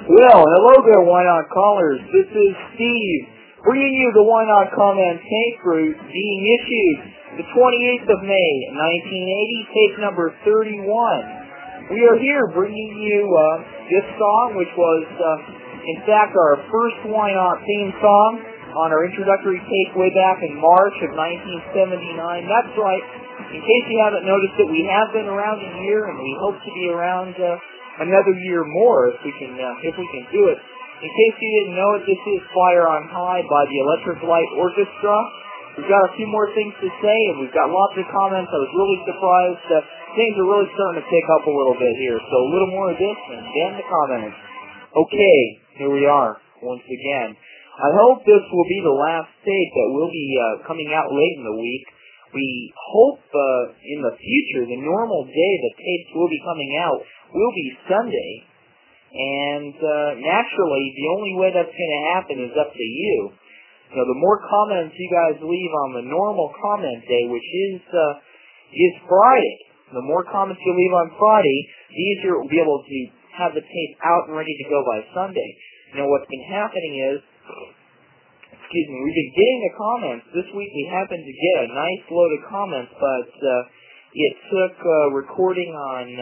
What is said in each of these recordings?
Well, hello there, Why Not Callers. This is Steve, bringing you the Why Not Comment tape route being issued the 28th of May, 1980, tape number 31. We are here bringing you this song, which was, in fact, our first Why Not theme song on our introductory tape way back in March of 1979. That's right. In case you haven't noticed it, we have been around a year, and we hope to be around another year more if we can do it. In case you didn't know it, this is Fire on High by the Electric Light Orchestra. We've got a few more things to say, and we've got lots of comments. I was really surprised. Things are really starting to pick up a little bit here, so a little more of this and then the comments. Okay, here we are once again. I hope this will be the last tape that will be coming out late in the week. We hope in the future, the normal day that tapes will be coming out will be Sunday, and naturally, the only way that's going to happen is up to you. So the more comments you guys leave on the normal comment day, which is Friday, the more comments you leave on Friday, the easier it will be able to have the tape out and ready to go by Sunday. Now, what's been happening is, we've been getting the comments. This week we happened to get a nice load of comments, but it took recording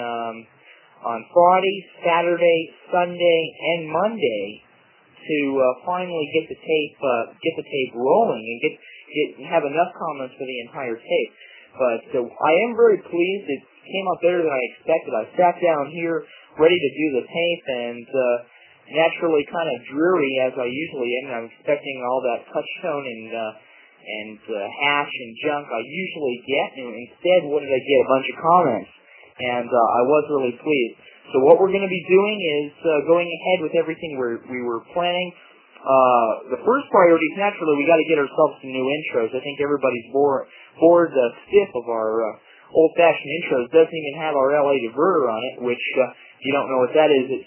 on Friday, Saturday, Sunday, and Monday to finally get the tape rolling and have enough comments for the entire tape. But I am very pleased. It came out better than I expected. I sat down here ready to do the tape, and naturally kind of dreary as I usually am. I'm expecting all that touch tone and hash and junk I usually get, and instead, what did I get? A bunch of comments. And I was really pleased. So what we're going to be doing is going ahead with everything we were planning. The first priority is naturally we got to get ourselves some new intros. I think everybody's bored stiff of our old-fashioned intros. Doesn't even have our LA diverter on it, which if you don't know what that is, it's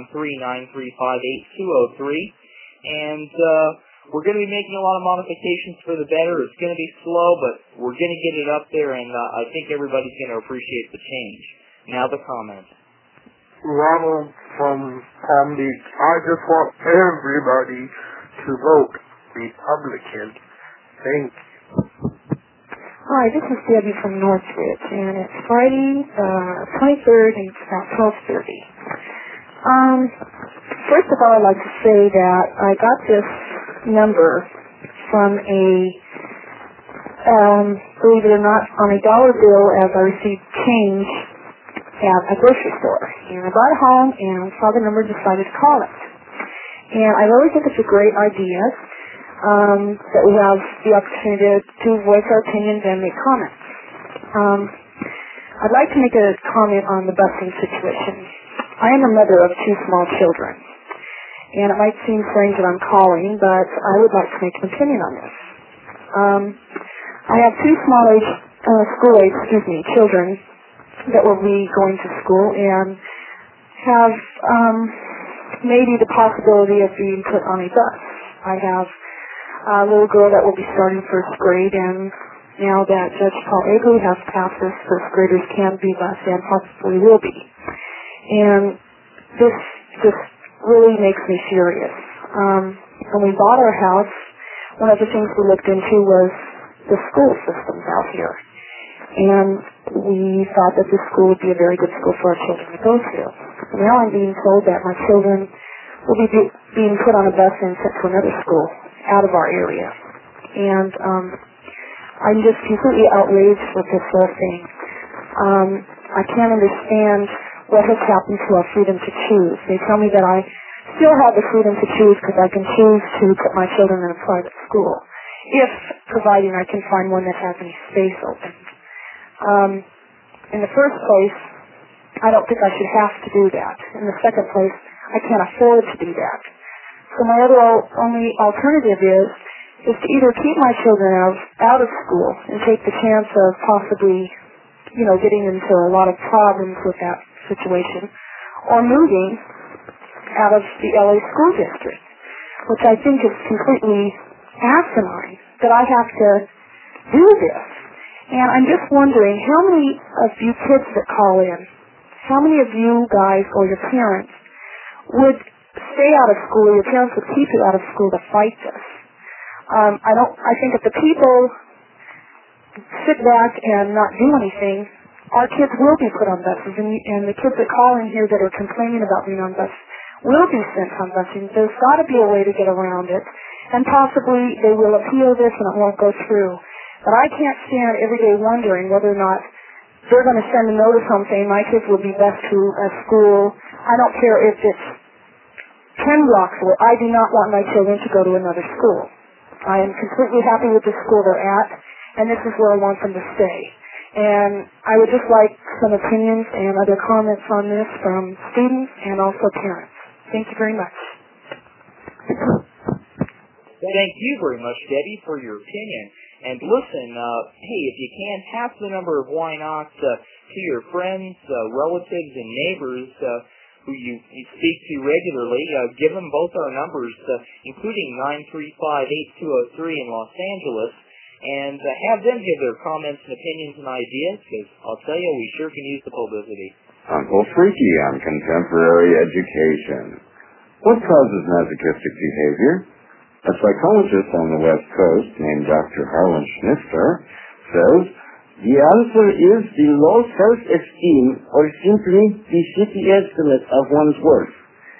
213-935-8203. And we're going to be making a lot of modifications for the better. It's going to be slow, but we're going to get it up there, and I think everybody's going to appreciate the change. Now the comments. Ronald from Palm Beach. I just want everybody to vote Republican. Thank you. Hi, this is Debbie from Northridge, and it's Friday, 23rd, and it's about 12:30. First of all, I'd like to say that I got this number from believe it or not, on a dollar bill as I received change at a grocery store. And I brought it home and saw the number and decided to call it. And I really think it's a great idea that we have the opportunity to voice our opinions and make comments. I'd like to make a comment on the busing situation. I am a mother of two small children. And it might seem strange that I'm calling, but I would like to make an opinion on this. I have two school-age children that will be going to school and have maybe the possibility of being put on a bus. I have a little girl that will be starting first grade, and now that Judge Paul Agley has passed this, first graders can be bused and possibly will be. And this just really makes me furious. When we bought our house, one of the things we looked into was the school systems out here. And we thought that this school would be a very good school for our children to go to. Now I'm being told that my children will be being put on a bus and sent to another school out of our area. And I'm just completely outraged with this whole thing. I can't understand what has happened to our freedom to choose. They tell me that I still have the freedom to choose because I can choose to put my children in a private school, if providing I can find one that has any space open. In the first place, I don't think I should have to do that. In the second place, I can't afford to do that. So my only alternative is to either keep my children out of school and take the chance of possibly, getting into a lot of problems with that situation, or moving out of the LA school district, which I think is completely asinine that I have to do this. And I'm just wondering, how many of you kids that call in, how many of you guys or your parents would stay out of school, your parents would keep you out of school to fight this. I think if the people sit back and not do anything, our kids will be put on buses, and the kids that call in here that are complaining about being on buses will be sent on busing. There's got to be a way to get around it, and possibly they will appeal this and it won't go through. But I can't stand every day wondering whether or not they're going to send a notice home saying my kids will be best to a school. I don't care if it's 10 blocks away. I do not want my children to go to another school. I am completely happy with the school they're at, and this is where I want them to stay. And I would just like some opinions and other comments on this from students and also parents. Thank you very much. Thank you very much, Debbie, for your opinion. And listen, hey, if you can, pass the number of Why Not to your friends, relatives, and neighbors who you speak to regularly. Give them both our numbers, including 935-8203 in Los Angeles, and have them give their comments and opinions and ideas, because I'll tell you, we sure can use the publicity. Uncle Freaky on contemporary education. What causes masochistic behavior? A psychologist on the West Coast named Dr. Harlan Schnifter says, the answer is the low self-esteem or simply the shitty estimate of one's worth.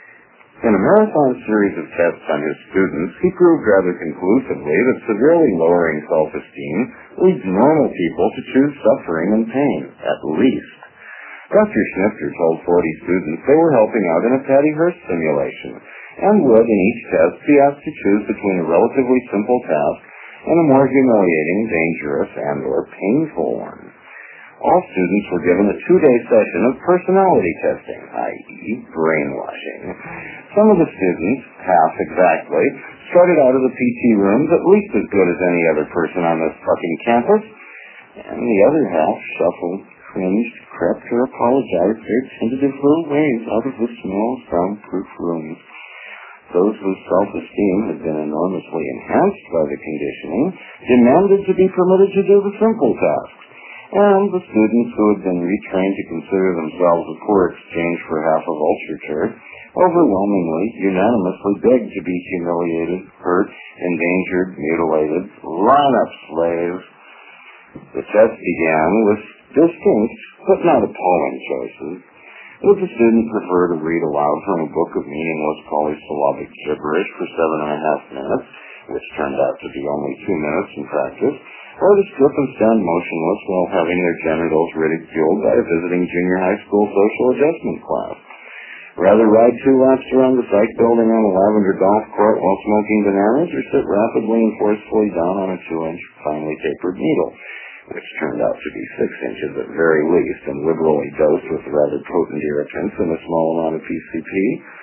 In a marathon series of tests on his students, he proved rather conclusively that severely lowering self-esteem leads normal people to choose suffering and pain, at least. Dr. Schnifter told 40 students they were helping out in a Patty Hearst simulation, and would, in each test, be asked to choose between a relatively simple task and a more humiliating, dangerous, and/or painful one. All students were given a 2-day session of personality testing, i.e. brainwashing. Some of the students, half exactly, started out of the PT rooms at least as good as any other person on this fucking campus, and the other half shuffled, cringed, crept, or apologized their tentative little ways out of the small, soundproof rooms. Those whose self-esteem had been enormously enhanced by the conditioning demanded to be permitted to do the simple tasks, and the students who had been retrained to consider themselves a poor exchange for half a vulture turd overwhelmingly, unanimously begged to be humiliated, hurt, endangered, mutilated. Line up, slaves! The test began with distinct, but not appalling choices. Would the student prefer to read aloud from a book of meaningless polysyllabic gibberish for 7.5 minutes, which turned out to be only 2 minutes in practice, or to strip and stand motionless while having their genitals ridiculed by a visiting junior high school social adjustment class? Rather ride 2 laps around the psych building on a lavender golf court while smoking bananas, or sit rapidly and forcefully down on a 2-inch finely tapered needle, which turned out to be 6 inches at very least, and liberally dosed with rather potent irritants and a small amount of PCP.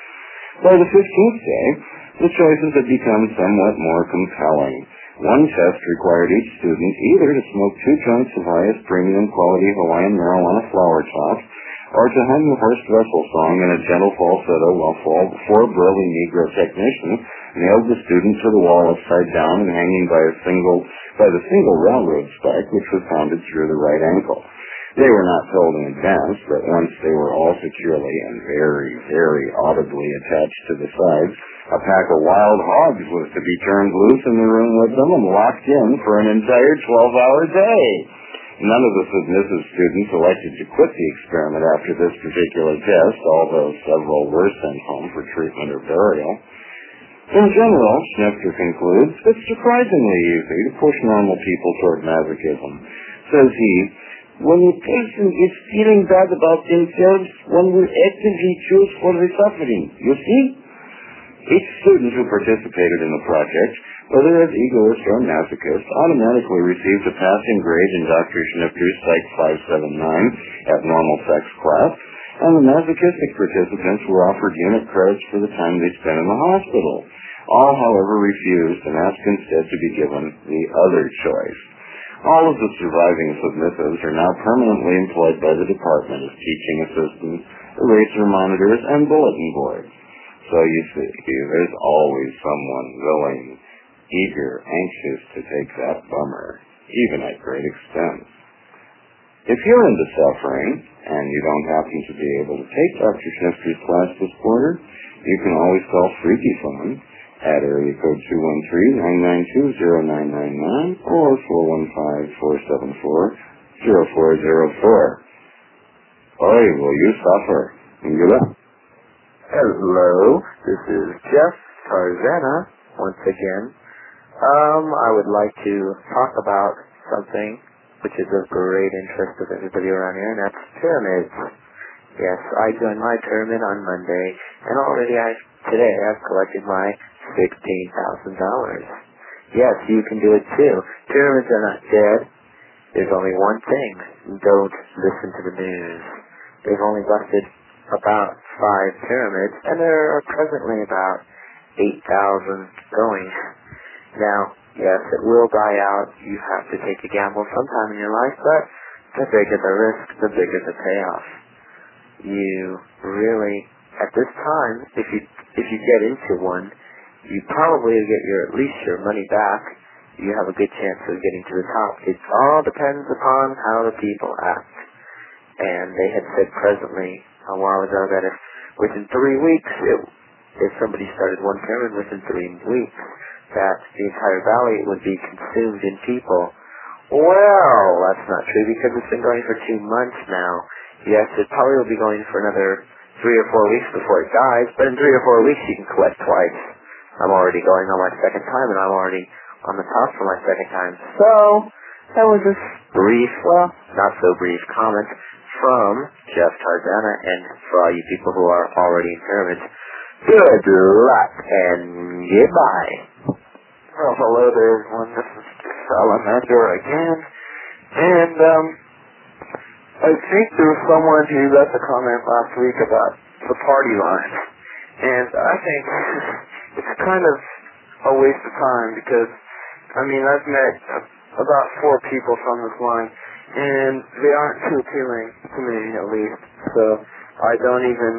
By the 15th day, the choices had become somewhat more compelling. One test required each student either to smoke 2 joints of highest premium quality Hawaiian marijuana flower tops, or to hum the Horst Wessel song in a gentle falsetto while 4 burly Negro technicians nailed the student to the wall upside down and hanging by the single railroad spike which was pounded through the right ankle. They were not told in advance that once they were all securely and very, very audibly attached to the sides, a pack of wild hogs was to be turned loose in the room with them and locked in for an entire 12-hour day. None of the submissive students elected to quit the experiment after this particular test, although several were sent home for treatment or burial. In general, Schnifter concludes, it's surprisingly easy to push normal people toward masochism. Says he, when a person is feeling bad about themselves, one will actively choose for the suffering. You see? Each student who participated in the project, whether as egoist or masochist, automatically received a passing grade in Dr. Schnifter's Psych 579 abnormal sex class, and the masochistic participants were offered unit credits for the time they spent in the hospital. All, however, refused and asked instead to be given the other choice. All of the surviving submissives are now permanently employed by the department as teaching assistants, eraser monitors, and bulletin boards. So you see, there's always someone willing, eager, anxious to take that bummer, even at great expense. If you're into suffering and you don't happen to be able to take Dr. Schnifter's class this quarter, you can always call Freaky Phone at area code 213-992-0999 or 415-474-0404. Oi, will you suffer? Hello, this is Jeff Tarzana once again. I would like to talk about something which is of great interest of everybody around here, and that's pyramids. Yes, I joined my pyramid on Monday, and already today I've collected my $16,000. Yes, you can do it too. Pyramids are not dead. There's only one thing. Don't listen to the news. They've only busted about 5 pyramids, and there are presently about 8,000 going. Now, yes, it will die out. You have to take a gamble sometime in your life, but the bigger the risk, the bigger the payoff. You really, at this time, if you get into one, you probably get at least your money back. You have a good chance of getting to the top. It all depends upon how the people act. And they had said presently a while ago that if within 3 weeks, if somebody started one pyramid within 3 weeks, that the entire valley would be consumed in people. Well, that's not true because it's been going for 2 months now. Yes, it probably will be going for another 3 or 4 weeks before it dies, but in 3 or 4 weeks you can collect twice. I'm already going on my second time, and I'm already on the top for my second time. So, that was a brief, well, not so brief comment from Jeff Tarzana, and for all you people who are already in pyramids, good luck and goodbye. Well, hello there, everyone. This is Salamander again, and I think there was someone who left a comment last week about the party line, and I think it's kind of a waste of time because, I mean, I've met about 4 people from this line, and they aren't too appealing to me, at least, so I don't even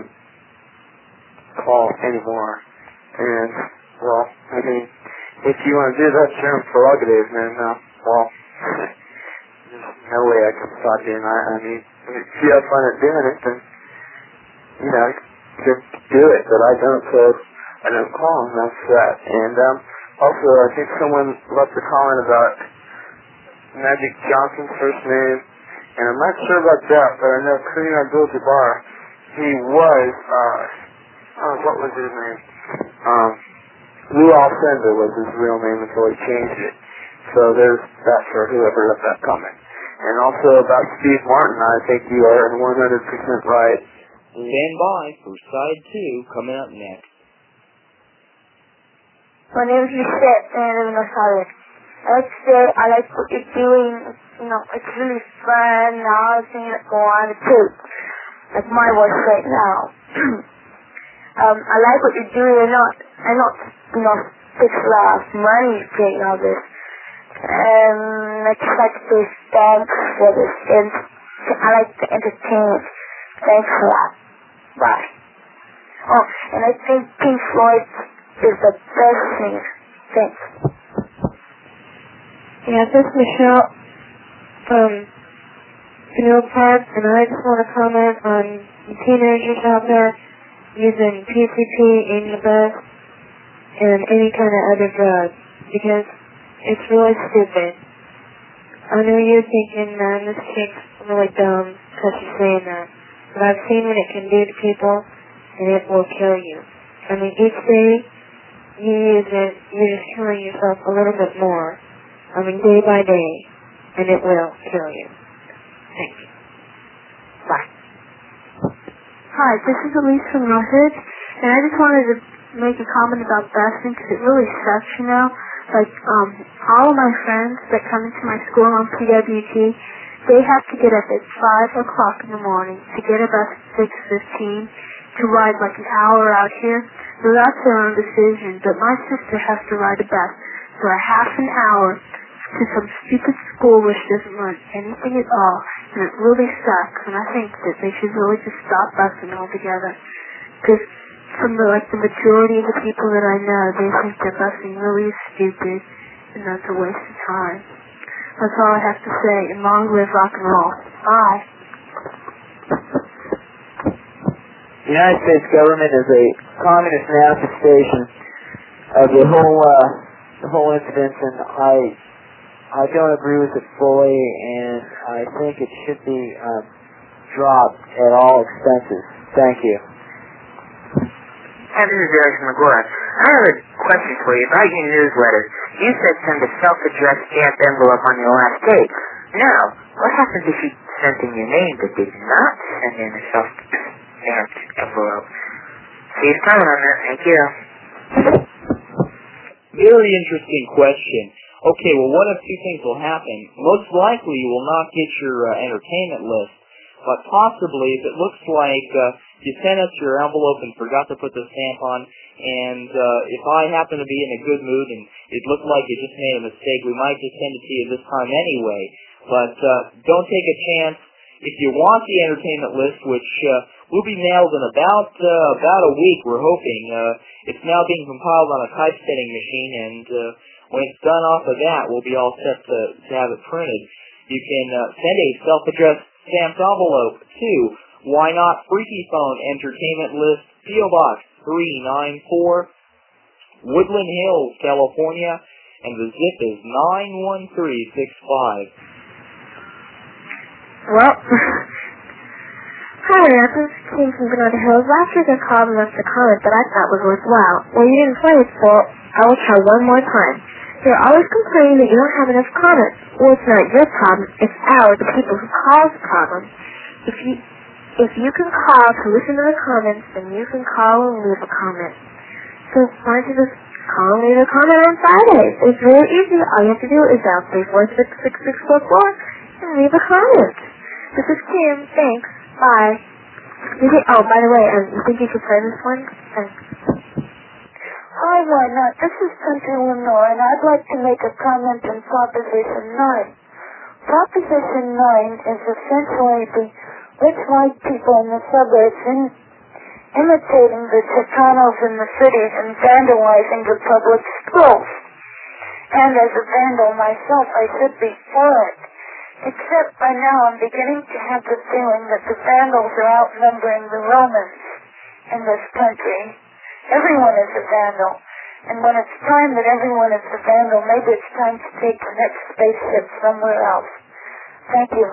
call anymore. And, well, I mean, if you want to do that, your own prerogative, man, well, there's no way I can stop you, and I mean, if you have fun at doing it, then, you know, just do it, but I don't, so I don't call, and that's that. And, also, I think someone left a comment about Magic Johnson's first name, and I'm not sure about that, but I know Kareem Abdul-Jabbar, he was, what was his name? Lou Alcindor was his real name until he changed it. So there's that for whoever left that comment. And also about Steve Martin, I think you are 100% right. Stand by for side 2 coming up next. My name is Lisette, and I live in Australia. I like to say I like what you're doing. You know, it's really fun. Now I was thinking go on the tape, like my voice right now. I like what you're doing. I not you know, fix laughs, money is getting all this. I just like to say thanks for this, and I like the entertainment. Thanks a lot. Bye. Oh, and I think Pink Floyd is the best singer. Thanks. Yeah, this is Michelle from Canoe Park, and I just want to comment on the teenagers out there using PCP, Incubus, and any kind of other drug, because it's really stupid. I know you're thinking, man, this chick's really dumb because she's saying that, but I've seen what it can do to people, and it will kill you. I mean, each day you use it, you're just killing yourself a little bit more. I mean, day by day, and it will kill you. Thank you. Bye. Hi, this is Elise from Northridge, and I just wanted to make a comment about busing because it really sucks, you know. Like, all of my friends that come into my school on PWT, they have to get up at 5 o'clock in the morning to get a bus at 6:15 to ride like an hour out here. So that's their own decision, but my sister has to ride a bus for a half an hour to some stupid school which doesn't learn anything at all, and it really sucks, and I think that they should really just stop busing altogether, because from the majority of the people that I know, they think that busing really is stupid, and that's a waste of time. That's all I have to say, and long live rock and roll. Bye. The United States government is a communist manifestation of the whole incident, and I don't agree with it fully, and I think it should be dropped at all expenses. Thank you. Hi, this is Eric McGuire. I have a question for you about your newsletter. You said send a self-addressed stamped envelope on your last day. Now, what happens if you sent in your name but did not send in a self-stamped envelope? See you comment on that. Thank you. Very interesting question. Okay, well, one of two things will happen. Most likely you will not get your entertainment list, but possibly if it looks like you sent us your envelope and forgot to put the stamp on, and if I happen to be in a good mood and it looked like you just made a mistake, we might just send it to you this time anyway. But don't take a chance. If you want the entertainment list, which will be mailed in about a week, we're hoping. It's now being compiled on a typesetting machine, and when it's done off of that, we'll be all set to have it printed. You can send a self-addressed stamped envelope to Why Not Freaky Phone Entertainment List, P.O. Box 394, Woodland Hills, California, and the zip is 91365. Well, hi, This came from Granada Hills. Last week I called and left a comment that I thought was worthwhile. Well, you didn't play it, so I will try one more time. You're always complaining that you don't have enough comments. Well, it's not your problem. It's ours, the people who call's problem. If you can call to listen to the comments, then you can call and leave a comment. So why don't you just call and leave a comment on Fridays? It's really easy. All you have to do is dial 346-6644 and leave a comment. This is Kim. Thanks. Bye. Oh, by the way, you think you should play this one? Thanks. Hi, Why Not? This is Country Lenore, and I'd like to make a comment on Proposition 9. Proposition 9 is essentially the rich white people in the suburbs imitating the Chicanos in the cities and vandalizing the public schools. And as a vandal myself, I should be for it. Except by now I'm beginning to have the feeling that the vandals are outnumbering the Romans in this country. Everyone is a vandal. And when it's time that everyone is a vandal, maybe it's time to take the next spaceship somewhere else. Thank you.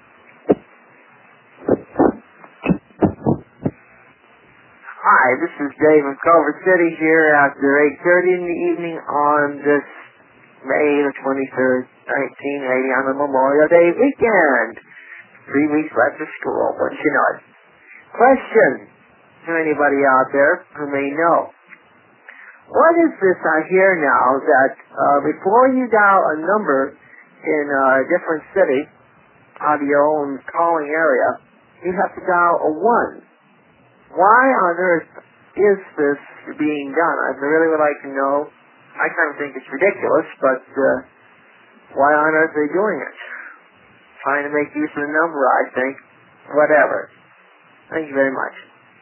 Hi, this is Dave in Culver City here after 8:30 in the evening on this May the 23rd, 1980 on the Memorial Day weekend. 3 weeks left of school, wouldn't you know it? Question to anybody out there who may know. What is this I hear now that before you dial a number in a different city out of your own calling area, you have to dial a 1? Why on earth is this being done? I really would like to know. I kind of think it's ridiculous, but why on earth are they doing it? Trying to make use of the number, I think. Whatever. Thank you very much.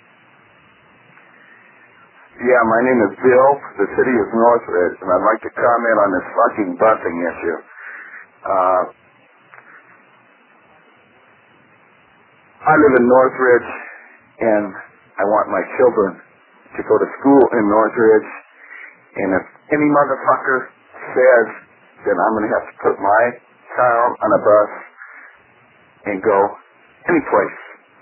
Yeah, my name is Bill. The city is Northridge, and I'd like to comment on this fucking busing issue. I live in Northridge, and I want my children to go to school in Northridge, and if any motherfucker says that I'm going to have to put my child on a bus and go any place,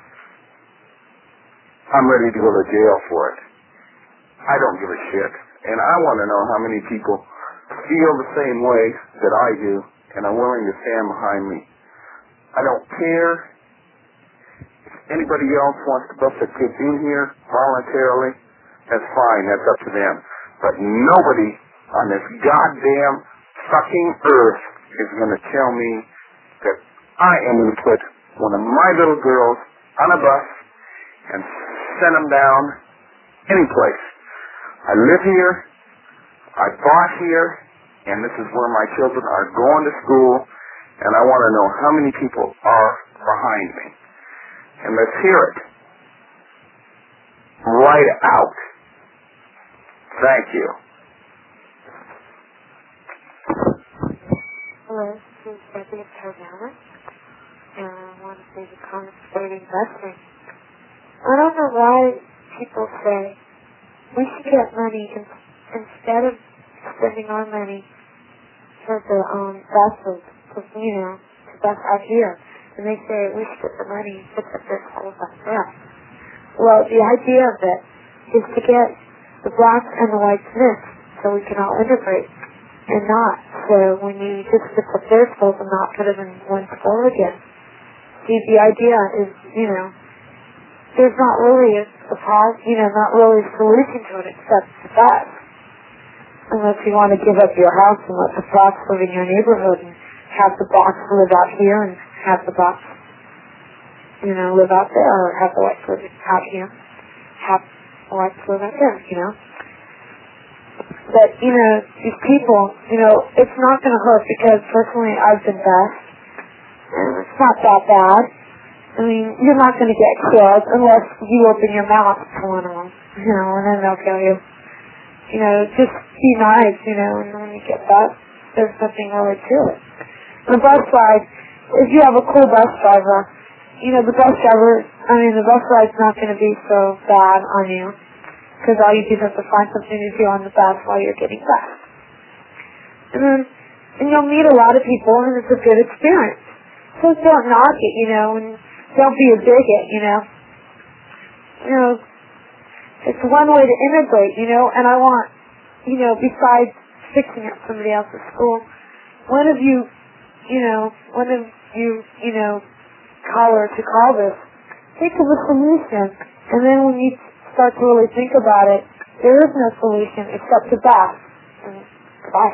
I'm ready to go to jail for it. I don't give a shit, and I want to know how many people feel the same way that I do and are willing to stand behind me. I don't care if anybody else wants to bust their kids in here voluntarily. That's fine, that's up to them. But nobody on this goddamn fucking earth is going to tell me that I am going to put one of my little girls on a bus and send them down any place. I live here, I bought here, and this is where my children are going to school, and I want to know how many people are behind me. And let's hear it. Right out. Thank you. Hello. is Debbie of Tarzana, and I want to make a comment regarding investing. I don't know why people say we should get money instead of spending our money for the buses, the bus out here. And they say we should get the money and put the bus schools up there. Well, the idea of it is to get the blacks and the whites mixed so we can all integrate and not. So when you just put the their schools and not put them in one school again. See, the idea is, there's not really not really a solution to it except the bus. Unless you want to give up your house and let the blacks live in your neighborhood and have the blacks live out here and have the blacks, live out there, or have the whites live out here, have the whites live out there, But, these people, it's not going to hurt because personally I've been blessed. And it's not that bad. I mean, you're not going to get killed unless you open your mouth to one of them, and then they'll kill you. Just be nice, and when you get that, there's nothing really to it. The bus ride, if you have a cool bus driver, the bus ride's not going to be so bad on you, because all you do is have to find something to do on the bus while you're getting back. And you'll meet a lot of people, and it's a good experience. So don't knock it, and don't be a bigot, It's one way to integrate, and I want, besides fixing up somebody else's school, one of you call this, think of a solution, and then when you start to really think about it, there is no solution except the best. Bye.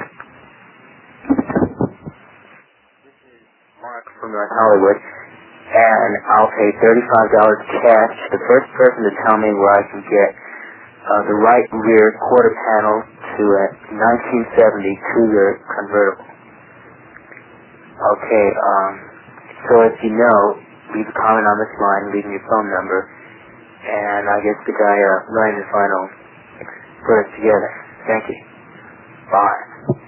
Mark from North Hollywood, and I'll pay $35 cash to the first person to tell me where I can get the right rear quarter panel to a 1970 Cougar convertible. Okay, so if you know, leave a comment on this line, leave me your phone number, and I guess the guy running the final put it together. Thank you. Bye.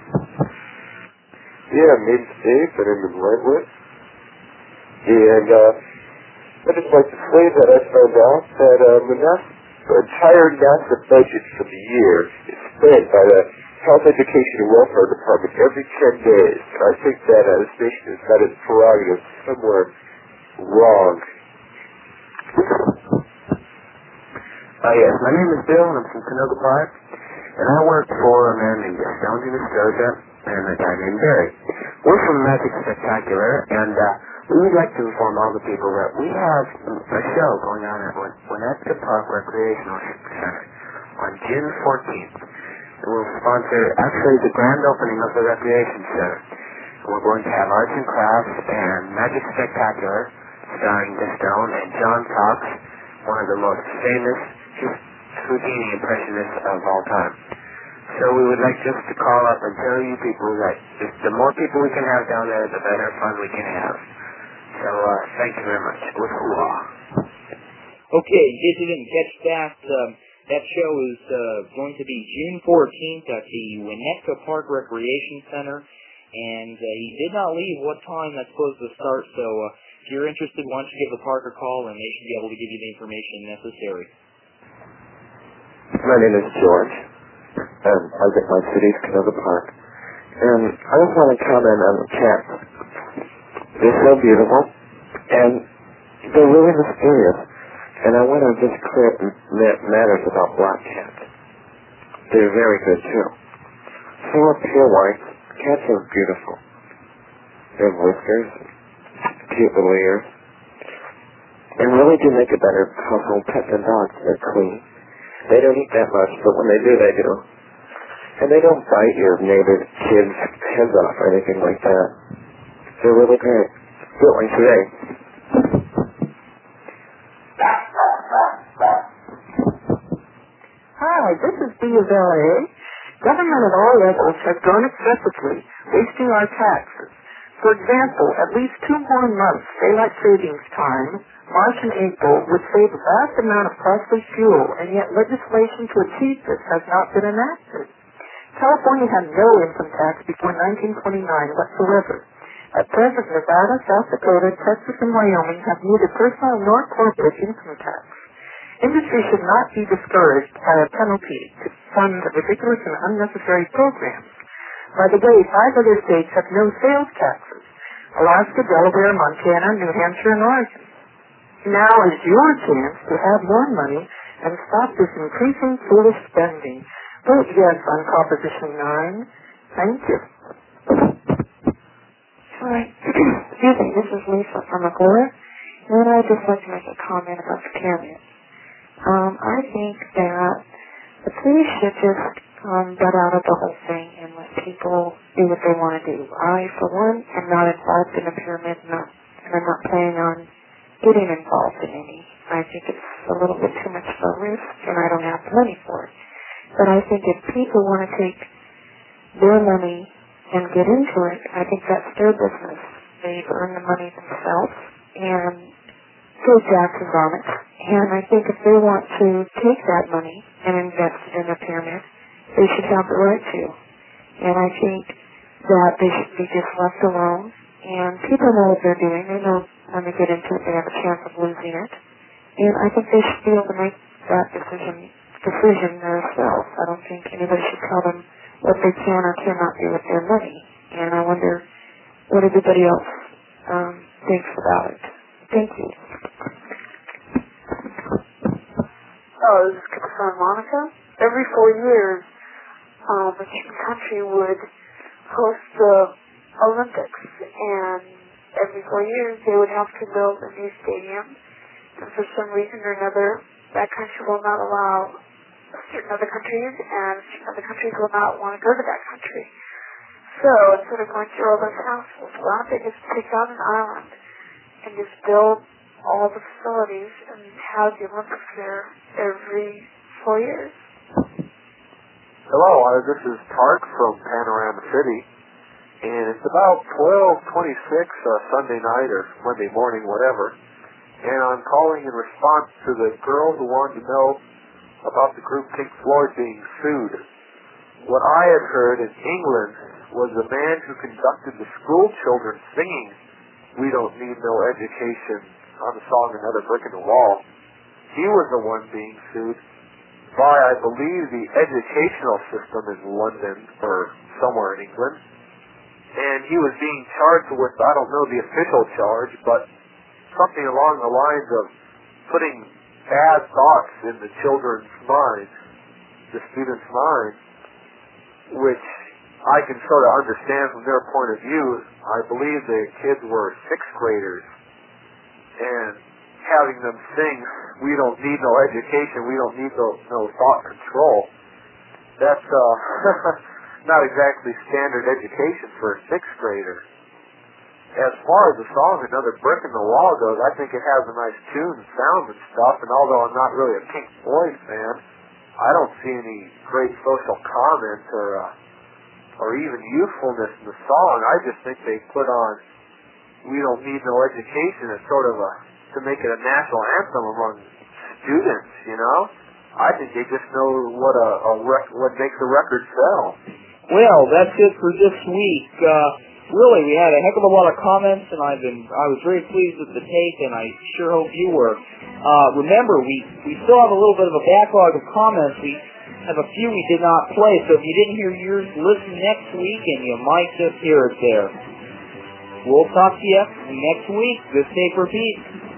Yeah, my name's Dave, my name is Lightwood. And I'd just like to say that I found out that the entire NASA budget for the year is spent by the Health, Education, and Welfare Department every 10 days. And I think that this nation has got its prerogative somewhere wrong. Yes, my name is Bill, and I'm from Canoga Park, and I work for a man named Stoney Stoja and a guy named Barry. We're from Magic Spectacular, and we would like to inform all the people that we have a show going on at Winnetka Park Recreational Center on June 14th. It will sponsor, actually, the grand opening of the Recreation Center. We're going to have arts and crafts and Magic Spectacular, starring the Stone and John Cox, one of the most famous Houdini impressionists of all time. So we would like just to call up and tell you people that the more people we can have down there, the better fun we can have. So thank you very much. Okay, in case you didn't catch that, that show is going to be June 14th at the Winnetka Park Recreation Center, and he did not leave what time that's supposed to start, so if you're interested, why don't you give the park a call, and they should be able to give you the information necessary. My name is George, and I get my city's Canoga Park, and I just want to comment on the cats. They're so beautiful, and they're really mysterious, and I want to just clear up matters about black cats. They're very good, too. So are pure white. Cats are beautiful. They have whiskers, cute little ears, and really do make a better household pet than dogs. They're clean. They don't eat that much, but when they do, they do. And they don't bite your neighbor's kids' heads off or anything like that. They're really great. Built like today. Hi, this is B of LA. Government at all levels has gone excessively, wasting our taxes. For example, at least 2 more months daylight savings time, March and April, would save a vast amount of costly fuel, and yet legislation to achieve this has not been enacted. California had no income tax before 1929 whatsoever. At present, Nevada, South Dakota, Texas, and Wyoming have neither personal nor corporate income tax. Industry should not be discouraged by a penalty to fund ridiculous and unnecessary programs. By the way, 5 other states have no sales taxes: Alaska, Delaware, Montana, New Hampshire, and Oregon. Now is your chance to have more money and stop this increasing foolish spending. Vote yes on Proposition 9. Thank you. Hi. Excuse me, this is Lisa from Agora, and I'd just like to make a comment about the pyramid. I think that the police should just butt out of the whole thing and let people do what they want to do. I, for one, am not involved in the pyramid, and I'm not planning on getting involved in any. I think it's a little bit too much of a risk, and I don't have the money for it. But I think if people want to take their money and get into it, I think that's their business. They've earned the money themselves and pay taxes on it. And I think if they want to take that money and invest it in a pyramid, they should have the right to. And I think that they should be just left alone. And people know what they're doing. They know when they get into it, they have a chance of losing it. And I think they should be able to make that decision themselves. I don't think anybody should tell them what they can or cannot do with their money. And I wonder what everybody else thinks about it. Thank you. Oh, this is Captain Monica. Every 4 years, a certain country would host the Olympics, and every 4 years they would have to build a new stadium, and for some reason or another, that country will not allow certain other countries, and certain other countries will not want to go to that country. So instead of going through all those hassles, why don't they just pick out an island and just build all the facilities and have the Olympics there every 4 years? Hello, this is Tark from Panorama City, and it's about 12:26 Sunday night or Monday morning, whatever, and I'm calling in response to the girl who wanted to know about the group Pink Floyd being sued. What I had heard in England was the man who conducted the school children singing "We Don't Need No Education" on the song "Another Brick in the Wall." He was the one being sued by, I believe, the educational system in London or somewhere in England. And he was being charged with, I don't know the official charge, but something along the lines of putting bad thoughts in the children's minds, the students' minds, which I can sort of understand from their point of view. I believe the kids were 6th graders, and having them sing, "We don't need no education, we don't need no thought control," that's not exactly standard education for a 6th grader. As far as the song "Another Brick in the Wall" goes, I think it has a nice tune and sound and stuff, and although I'm not really a Pink Floyd fan, I don't see any great social comment or even youthfulness in the song. I just think they put on "We Don't Need No Education" as sort of to make it a national anthem among students, you know? I think they just know what makes a record sell. Well, that's it for this week. Really, we had a heck of a lot of comments, and I was very pleased with the tape, and I sure hope you were. Remember, we still have a little bit of a backlog of comments. We have a few we did not play, so if you didn't hear yours, listen next week, and you might just hear it there. We'll talk to you next week. This tape repeats.